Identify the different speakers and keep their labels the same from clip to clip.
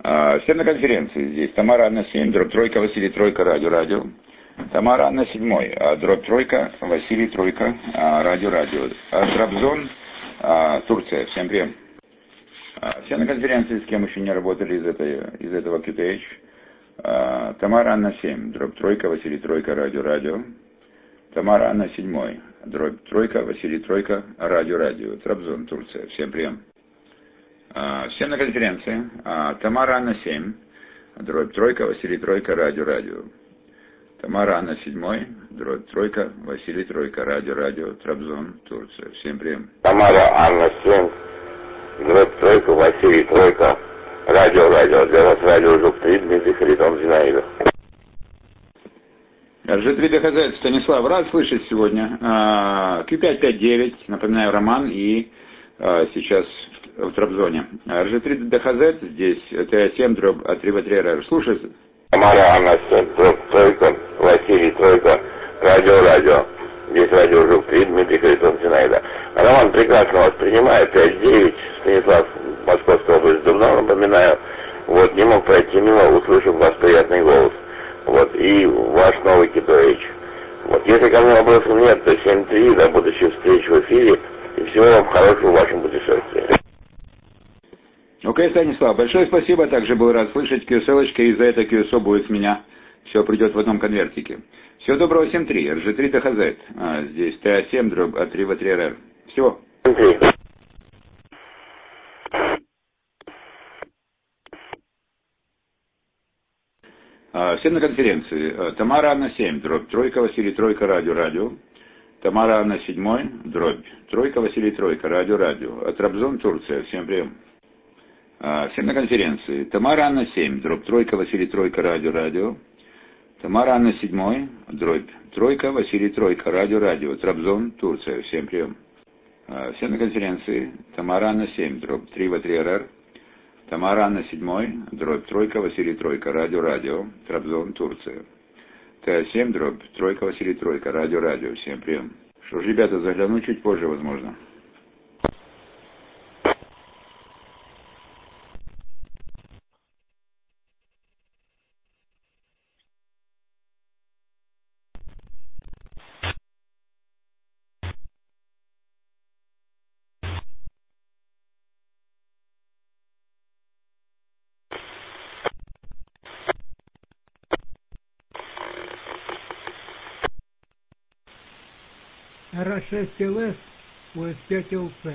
Speaker 1: Всем на конференции. Здесь Тамара Анна 7, дробь тройка, Василий Тройка, радио. Тамара Анна 7, дробь тройка, Василий Тройка, радио. Трабзон, Турция. Всем привет. Все на конференции, с кем еще не работали из этого QTH. Тамара Анна 7, дробь тройка, Василий Тройка, радио. Тамара Анна 7, дробь тройка, Василий Тройка, радио. Трабзон, Турция. Всем привет. Всем на конференции. Тамара Анна 7, дробь тройка, Василий Тройка, радио. Тамара Анна 7, дробь тройка, Василий Тройка, радио. Трабзон, Турция. Всем привет.
Speaker 2: Тамара Анна 7, дробь тройка, Василий Тройка, радио. Для вас радио Жук-3, Дмитрий Харитон, Зинаида.
Speaker 1: RG3 ДХЗ, Станислав, рад слышать сегодня. Q559, напоминаю, Роман, и сейчас в Трабзоне. RG3 ДХЗ, здесь ТА7, дробь 3В3РР. Слушай.
Speaker 2: Тамара Анна 7, дробь тройка, Василий Тройка, радио. Здесь радио Жук-3, Дмитрий Харитон, Зинаида. Роман прекрасно вас принимает, 5-9, Станислав, Московская область, давно напоминаю. Вот, не мог пройти мимо, услышав ваш приятный голос. Вот, и ваш новый QTH. Вот, если ко мне вопросов нет, то 7-3, до будущих встреч в эфире, и всего вам хорошего в вашем путешествии.
Speaker 1: Окей, Станислав, большое спасибо, также был рад слышать QSL-очка, и за это QSO будет с меня, все придет в одном конвертике. Всего доброго, 7-3, RG3 ТХЗ, здесь ТА7, дробь 3В3РР. Всего.
Speaker 2: 7-3.
Speaker 1: Всем на конференции. Тамара Анна 7, дробь тройка, Василий Тройка, радио. Тамара Анна 7, дробь тройка, Василий Тройка, радио. Трабзон, Турция. Всем привет. Всем на конференции. Тамара Анна 7, дробь тройка, Василий Тройка, радио. Тамара Анна 7, дробь тройка, Василий Тройка, радио. Трабзон, Турция. Всем привет. Всем на конференции. Тамара Анна 7, дробь 3В3РР. Тамара Анна 7, дробь тройка, Василий Тройка, радио. Трабзон, Турция. ТА7, дробь тройка, Василий Тройка, радио. Всем привет. Что ж, ребята, загляну чуть позже, возможно.
Speaker 3: РА6ЛС, ОС5ЛЦ.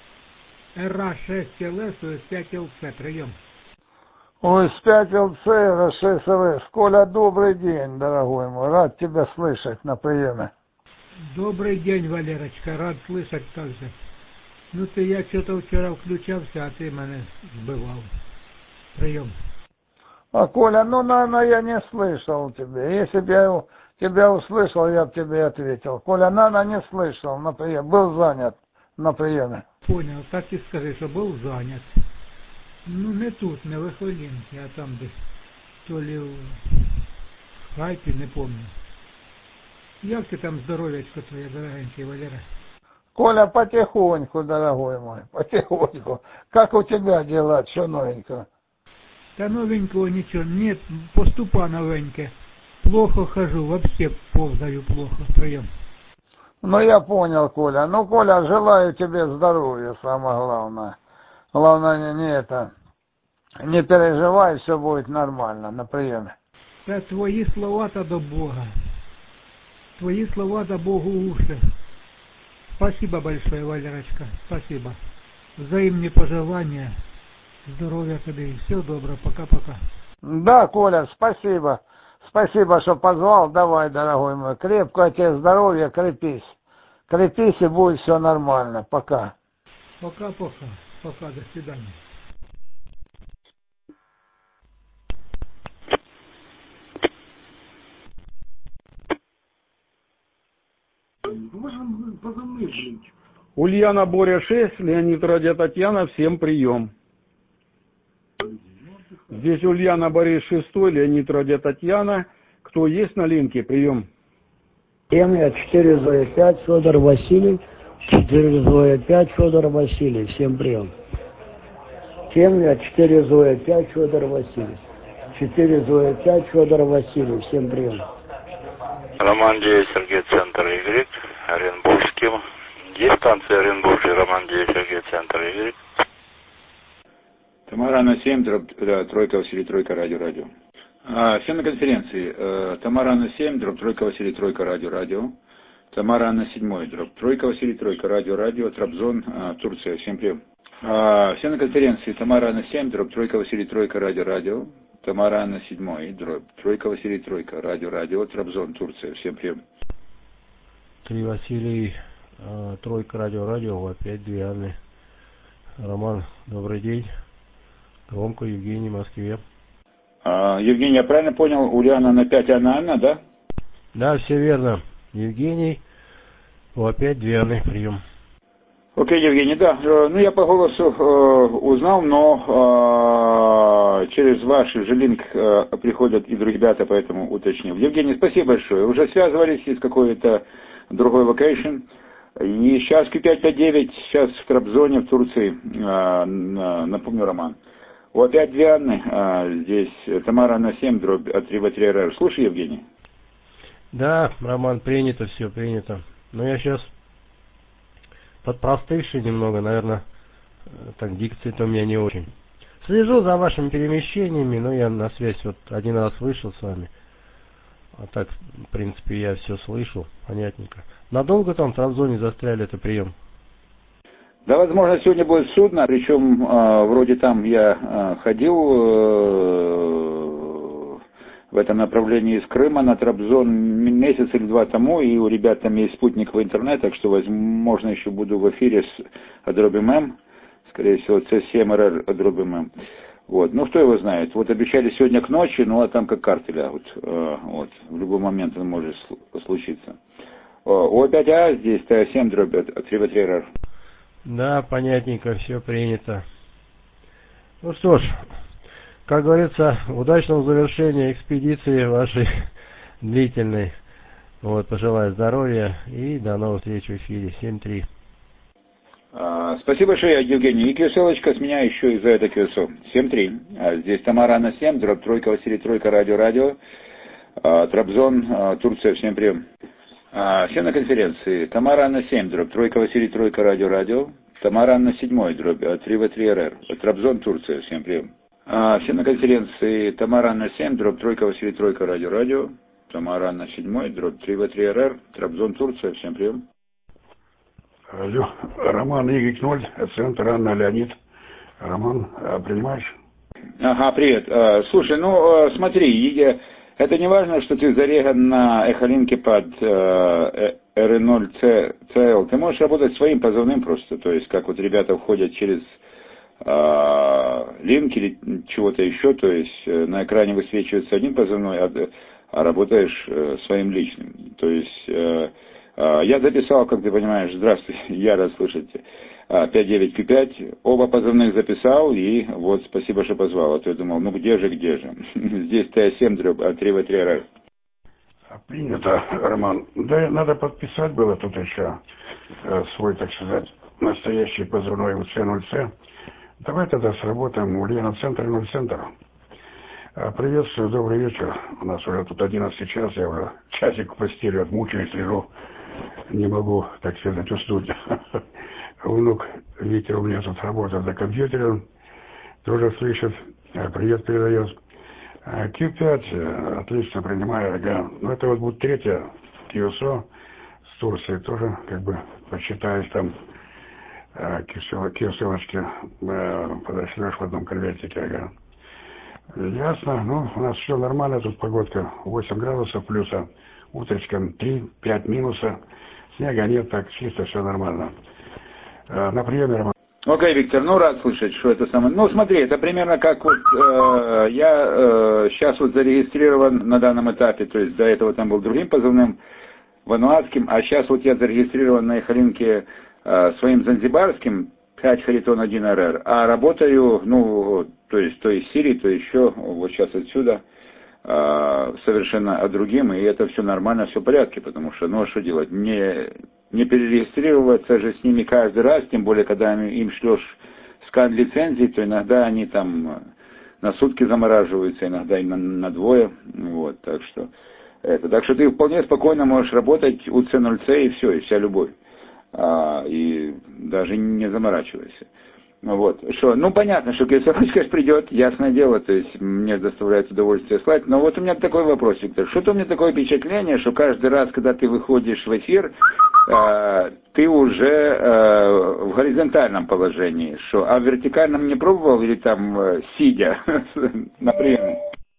Speaker 3: РА6ЛС, ОС5ЛЦ. Прием.
Speaker 4: ОС5ЛЦ, РА6ЛС. Коля, добрый день, дорогой мой. Рад тебя слышать на приеме.
Speaker 3: Добрый день, Валерочка. Рад слышать также. Ну ты, я что-то вчера включался, а ты меня сбывал. Прием.
Speaker 4: А, Коля, ну, наверное, я не слышал тебя. Если бы я тебя услышал, я бы тебе ответил. Коля, наверное, не слышал на приеме. Был занят на приеме.
Speaker 3: Понял, так и скажи, что был занят. Ну, не тут, не в Охолинке, а там десь. То ли в Хайпе, не помню. Як ты там, здоровечко твоє, дорогенький Валера?
Speaker 4: Коля, потихоньку, дорогой мой, потихоньку. Как у тебя дела, что новенького?
Speaker 3: Да новенького ничего, нет, поступа новенькая. Плохо хожу, вообще ползаю плохо, втроем.
Speaker 4: Ну, я понял, Коля. Ну, Коля, желаю тебе здоровья, самое главное. Главное, не переживай, все будет нормально на приеме.
Speaker 3: Да твои слова-то до Бога. Твои слова до Богу уши. Спасибо большое, Валерочка, спасибо. Взаимные пожелания, здоровья тебе и всего доброго, пока-пока.
Speaker 4: Да, Коля, спасибо. Спасибо, что позвал. Давай, дорогой мой. Крепкого тебе здоровья, крепись. Крепись, и будет все нормально. Пока.
Speaker 3: Пока-пока. Пока, до свидания.
Speaker 5: Ульяна Боря 6, Леонид Радия Татьяна, всем прием. Здесь Ульяна Борис 6, Леонид Радия Татьяна. Кто есть на линке? Прием.
Speaker 6: Я 4 Зоя 5, Федор Василий. 4 Зоя 5, Федор Василий. Всем прием. 7, 4 Зоя, 5 Федор Васильев. 4 Зоя, 5 Федор Васильев. Всем прием.
Speaker 7: Роман 9, Сергей, центр Y, Оренбургский. Есть станция Оренбургский, Роман 9, Сергей, центр Y.
Speaker 1: Тамара на 7, тройка Василий, тройка, радио. Все на конференции. Тамара на 7, тройка Василий, тройка, радио. Тамара на 7, тройка Василий, тройка, радио. Трабзон, Турция. Всем прием. Все на конференции. Тамара на 7, тройка Василий, тройка, радио. Тамара на 7, тройка Василий, тройка, радио. Трабзон, Турция. Всем прием.
Speaker 8: 3 Василий, тройка, радио, опять 2 Анны. Роман, добрый день. Громко, Евгений, в Москве.
Speaker 1: Евгений, я правильно понял, Ульяна на 5, Анна, да?
Speaker 8: Да, все верно. Евгений, опять 2 Анны, прием.
Speaker 1: Окей, Евгений, да. Ну, я по голосу узнал, но через ваш же линк приходят и другие ребята, поэтому уточнил. Евгений, спасибо большое. Уже связывались из какой-то другой локейшн. И сейчас Q559, сейчас в Трабзоне, в Турции, напомню, Роман. Опять 2 Анны, здесь Тамара на 7, дробь 3v3RR. Слушай, Евгений.
Speaker 8: Да, Роман, принято, все принято. Но я сейчас подпростывший немного, наверное, так дикция-то у меня не очень. Слежу за вашими перемещениями, но я на связь вот один раз вышел с вами. А так, в принципе, я все слышал, понятненько. Надолго там в Трабзоне застряли, это прием?
Speaker 1: Да, возможно, сегодня будет судно, причем вроде там я ходил в этом направлении из Крыма на Трабзон месяц или 2 тому, и у ребят там есть спутниковый интернет, так что, возможно, еще буду в эфире с Адробим М, скорее всего, C7RR Адробим М. Вот, ну, кто его знает. Вот обещали сегодня к ночи, ну, а там как карты лягут. Вот, в любой момент это может случиться. О5А, здесь Т7 дробь 3v3RR.
Speaker 8: Да, понятненько, все принято. Ну что ж, как говорится, удачного завершения экспедиции вашей длительной. Вот, пожелаю здоровья и до новых встреч в эфире. 7-3.
Speaker 1: Спасибо большое, Евгений. И QSL-очка с меня еще и за это QSL. 7-3. Здесь Тамара на 7, дробь тройка Василий, тройка, радио. Трабзон, Турция, всем прием. Все на конференции. Тамара на 7, дробь тройка Василий, тройка, радио. Тамара на 7, дробь 3v3RR. Трабзон, Турция, всем прием. Все на конференции. Тамара на 7, дробь тройка Василий, тройка, радио. Тамара на 7, дробь 3v3RR. Трабзон, Турция, всем прием.
Speaker 9: Алло, Роман Y0, центр Анна Леонид. Роман, принимаешь?
Speaker 1: Ага, привет. Слушай, ну смотри, это не важно, что ты зареган на эхолинке под R0CL. Ты можешь работать своим позывным просто. То есть, как вот ребята входят через линк или чего-то еще, то есть на экране высвечивается один позывной, а работаешь своим личным. То есть я записал, как ты понимаешь, здравствуй, я рад слышать, 59Q5, оба позывных записал, и вот спасибо, что позвал, а то я думал, ну где же. Здесь Т7 дробь 3v3RR.
Speaker 9: Принято, Роман. Да, надо подписать было тут еще свой, так сказать, настоящий позывной УЦ-0С. Давай тогда сработаем Ульяна центр 0 центр. Приветствую, добрый вечер. У нас уже тут 11 час, я уже часик в постели отмучаюсь, лежу. Не могу, так сказать, уснуть. Внук Витя у меня тут работает за компьютером, тоже слышит, привет передает. Q5, отлично принимаю, ага. Ну, это вот будет 3-я QSO с Турции, тоже, как бы, посчитаюсь там, QSO-очки подошлешь в одном конвертике, ага. Ясно, ну, у нас все нормально, тут погодка 8 градусов плюса, утречком 3-5 минуса, снега нет, так чисто все нормально. На приеме, Роман.
Speaker 1: Окей, Виктор, ну рад слышать, что это самое. Ну смотри, это примерно как вот я сейчас вот зарегистрирован на данном этапе, то есть до этого там был другим позывным, вануатским, а сейчас вот я зарегистрирован на эхолинке своим занзибарским 5 Харитон 1 РР, а работаю, ну, то есть Сирии, то еще вот сейчас отсюда совершенно другим, и это все нормально, все в порядке, потому что, ну а что делать, не перерегистрироваться же с ними каждый раз, тем более, когда им шлешь скан-лицензии, то иногда они там на сутки замораживаются, иногда и на двое. Вот, так что ты вполне спокойно можешь работать у C0C и все, и вся любовь. И даже не заморачивайся. Вот. Что, ну, понятно, что Кирсович, конечно, придет, ясное дело, то есть мне доставляет удовольствие слать. Но вот у меня такой вопрос, Виктор. Что-то у меня такое впечатление, что каждый раз, когда ты выходишь в эфир, ты уже в горизонтальном положении. Что, а в вертикальном не пробовал или там сидя на приеме?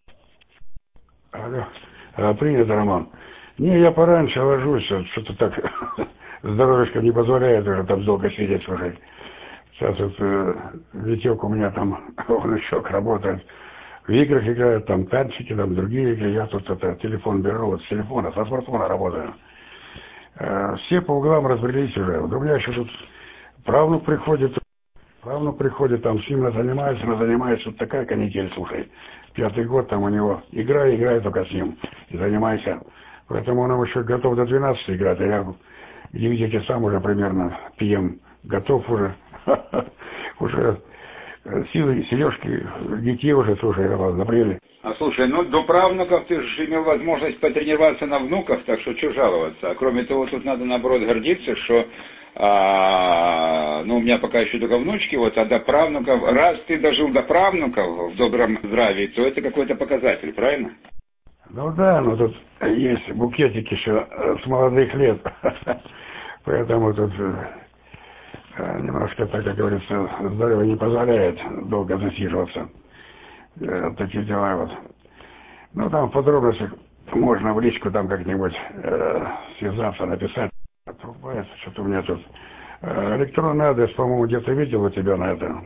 Speaker 9: Алло. Принято, Роман. Не, я пораньше ложусь, что-то так здоровьишко не позволяет уже там долго сидеть уже. Сейчас вот Витек у меня там, он еще работает, в играх играет, там танчики, там другие игры. Я тут телефон беру, вот с телефона, со смартфона работаю. Все по углам разбрелись уже. Вот у меня еще тут правнук приходит, там с ним занимается, вот такая канитель, слушай. 5-й год там у него, играй только с ним, и занимайся. Поэтому он еще готов до 12 играть, а я, где видите, сам уже примерно ПМ готов уже. Уже силы, сережки, детей уже, слушай, напрягли.
Speaker 1: А слушай, ну до правнуков ты же имел возможность потренироваться на внуках, так что жаловаться. А кроме того, тут надо наоборот гордиться, что ну у меня пока еще только внучки, вот, а до правнуков, раз ты дожил до правнуков в добром здравии, то это какой-то показатель, правильно?
Speaker 9: Ну да, но тут есть букетик еще с молодых лет, поэтому тут немножко, так как говорится, здоровье не позволяет долго засиживаться. Такие дела вот. Ну, там в подробностях можно в личку там как-нибудь связаться, написать. Отрубается, что-то у меня тут. Электронный адрес, по-моему, где-то видел у тебя на это.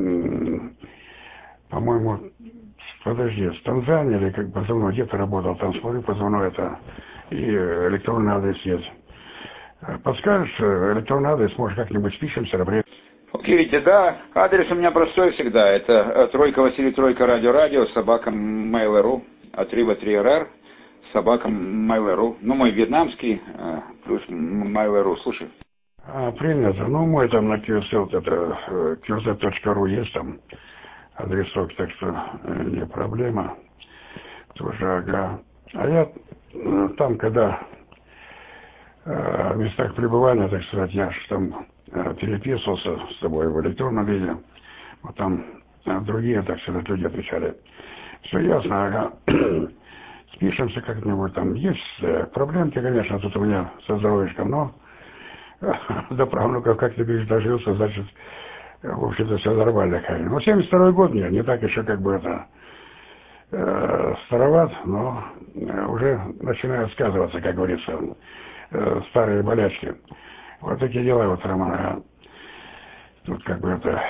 Speaker 9: По-моему, подожди, с Танзании или как позывной, где-то работал, там смотрю позывной это. И электронный адрес есть. Подскажешь электронный адрес, может, как-нибудь спишемся, например?
Speaker 1: Окей, Витя, да, адрес у меня простой всегда. Это тройка Василий, тройка радио, собака Mail.ru, отрыва 3RR, собака Mail.ru. Ну, мой вьетнамский, плюс Mail.ru, слушай.
Speaker 9: Принято. Ну, мой там на QZ, это qz.ru есть там адресок, так что не проблема. Тоже, ага. А я там, когда в местах пребывания, так сказать, я же там переписывался с тобой в электронном виде. Вот там другие, так сказать, люди отвечали. Все ясно, ага. Спишемся как-нибудь там. Есть проблемки, конечно, тут у меня со здоровьем, но до правнуков, как ты говоришь, дожился, значит, в общем-то, все нормально. Ну, 72-й год мне, не так еще как бы это староват, но уже начинают сказываться, как говорится, старые болячки. Вот такие дела, вот, Роман. Тут как бы это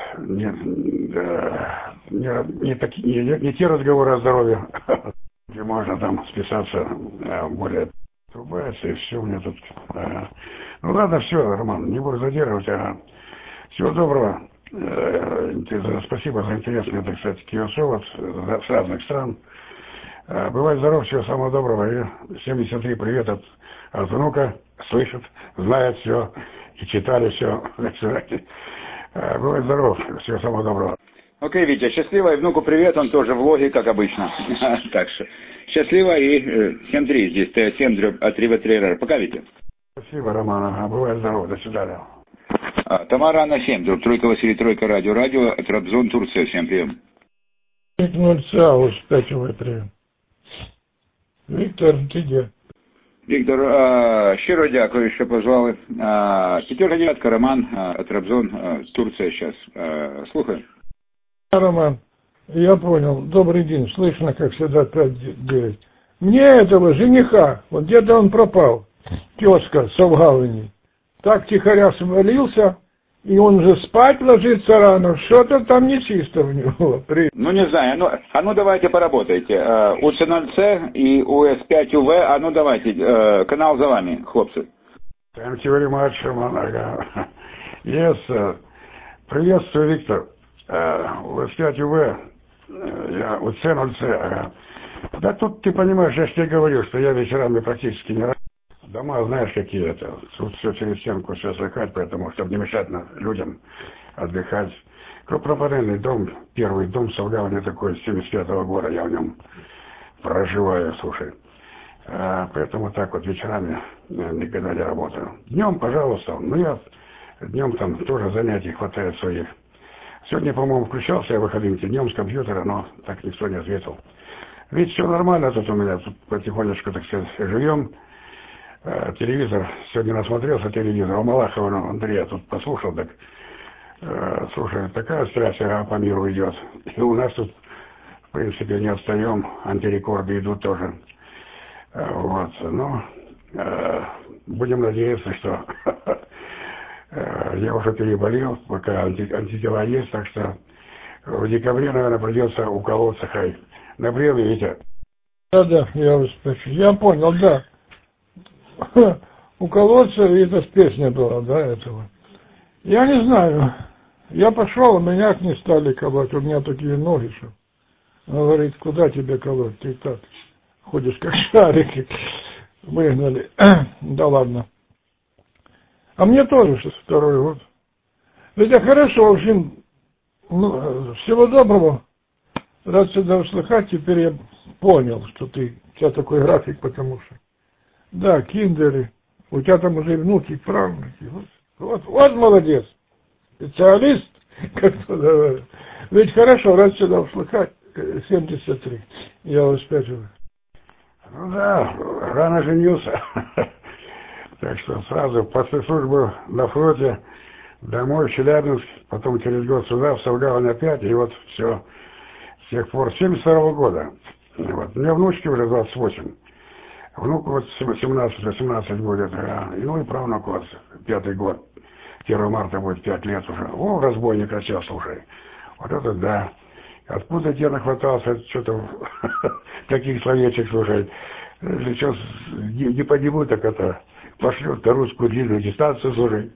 Speaker 9: не те разговоры о здоровье, где можно там списаться более трубается, и все у меня тут. Ну ладно, все, Роман, не буду задерживать. Всего доброго. Спасибо за интересные, так сказать, QSO с разных стран. Бывай здоров, всего самого доброго. И 73 привет от внука, слышит, знает все и читали все. Бывай здоров, всего самого доброго.
Speaker 1: Окей, Витя, счастливо, и внуку привет, он тоже в логе, как обычно. Так что, счастливо, и 7-3 здесь, Т7 от Рива 3РР. Пока, Витя.
Speaker 9: Спасибо, Роман, бывай здоров, до свидания.
Speaker 1: Тамара на 7, тройка Василий, тройка радио, Трабзон, Турция, всем прием.
Speaker 10: 0 5 прием. Віктор, ти де?
Speaker 1: Віктор, щиро дякую, що позвали. 5-9, Роман, Трабзон, Турция сейчас. Слухай.
Speaker 10: Роман, я понял. Добрый день. Слышно, как всегда, 5-9. Мне этого жениха, вот где-то он пропал, тезка с Совгалыни, так тихоря свалился, и он же спать ложится рано, что-то там нечисто в него.
Speaker 1: Ну, не знаю, ну давайте поработайте. У C0C и у S5UV, давайте, канал за вами, хлопцы.
Speaker 9: Thank you very much, Роман. Yes, приветствую, Виктор. У S5UV, у C0C. Да тут, ты понимаешь, я же тебе говорю, что я вечерами практически не работаю. Дома, знаешь, какие это. Тут все через стенку, все слыхать, поэтому, чтобы не мешать людям отдыхать. Пропаденный дом, первый дом Солгавани такой, с 75-го года я в нем проживаю, слушай. Поэтому так вот вечерами никогда не работаю. Днем, пожалуйста, но я днем там тоже занятий хватает своих. Сегодня, по-моему, включался я выходным днем с компьютера, но так никто не ответил. Ведь все нормально тут у меня, тут потихонечку, так сказать, живем. Телевизор, сегодня насмотрелся телевизор, у Малахова Андрея тут послушал, так, слушай, такая стрясия по миру идет. И у нас тут, в принципе, не отстаем, антирекорды идут тоже. Вот, ну, будем надеяться, что я уже переболел, пока антитела есть, так что в декабре, наверное, придется уколоться, хай. Набрел, Витя?
Speaker 10: Да, я вас спрошу. Я понял, да. Уколоться, и это песня была, да, этого. Я не знаю. Я пошел, а меня не стали колоть. У меня такие ноги, что. Он говорит, куда тебе колоть? Ты так ходишь как шарики. Выгнали. Да ладно. А мне тоже второй год. Это хорошо, в общем, ну, всего доброго. Рад сюда услыхать, теперь я понял, что у тебя такой график, потому что, да, киндеры, у тебя там уже внуки, правнуки, вот молодец, специалист, как кто говорит. Ведь хорошо, рад сюда услыхать, 73, я успел.
Speaker 9: Ну да, рано женился, так что сразу после службы на флоте домой в Челябинск, потом через год сюда, в Солгавань опять, и вот все. С тех пор, 72-го года. Вот. У меня внучки уже 28. Внуку вот 17-18 будет. Ну и правнуку вот 5-й год. 1 марта будет 5 лет уже. О, разбойник начал, слушай. Вот это да. Откуда тебе нахватался что-то таких словечек, слушай. Сейчас не подниму, так это пошлют-то русскую длинную дистанцию, слушай.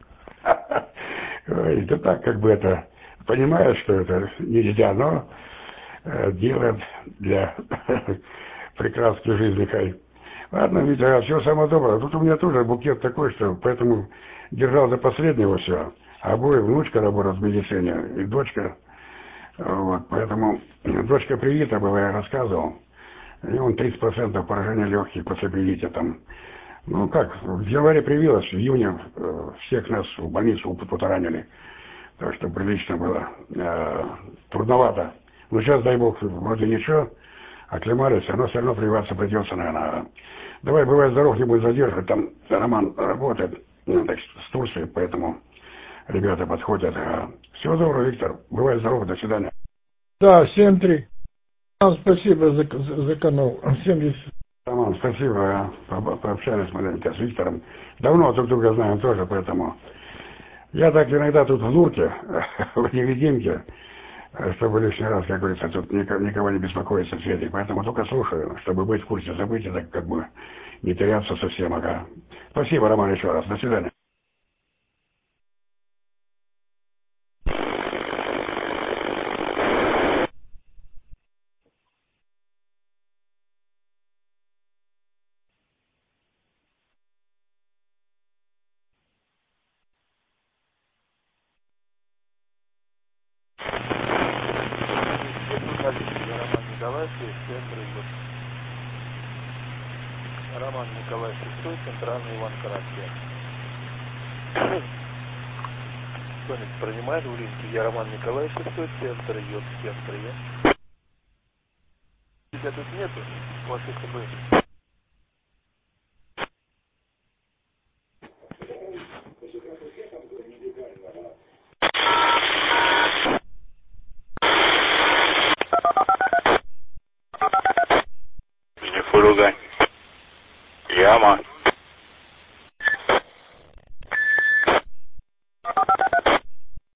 Speaker 9: Это так, как бы это, понимаешь, что это нельзя, но делает для прекрасной жизни, хай. Ладно, Витя, всего самого доброго. Тут у меня тоже букет такой, что поэтому держал до последнего все. Обои, внучка работает в медицине, и дочка. Вот, поэтому дочка привита была, я рассказывал. И он 30% поражения легких после привития там. Ну как, в январе привилась, в июне всех нас в больницу ранили. Так что прилично было. Трудновато. Ну, сейчас, дай бог, вроде ничего, оклемались, но все равно прививаться придется, наверное. Давай, бывай здоров, не будь задерживать, там Роман работает, ну, так, с Турцией, поэтому ребята подходят. Всего доброго, Виктор, бывай здоров, до свидания.
Speaker 10: Да, 7-3. Спасибо за канал, 70.
Speaker 9: Роман, спасибо, пообщались маленько с Виктором. Давно друг друга знаем тоже, поэтому я так иногда тут в дурке, в невидимке, чтобы лишний раз, как говорится, тут никого не беспокоиться в свете. Поэтому только слушаю, чтобы быть в курсе событий, так как бы не теряться совсем. Ага. Спасибо, Роман, еще раз. До свидания.
Speaker 11: Роман Николаевич VI, центральный Иван Карасьян. Кто-нибудь принимает в линке? Я Роман Николаевич VI, центр идет, центр идет. Тебя тут нету? Ваших КБ.
Speaker 7: Фурган. Яма.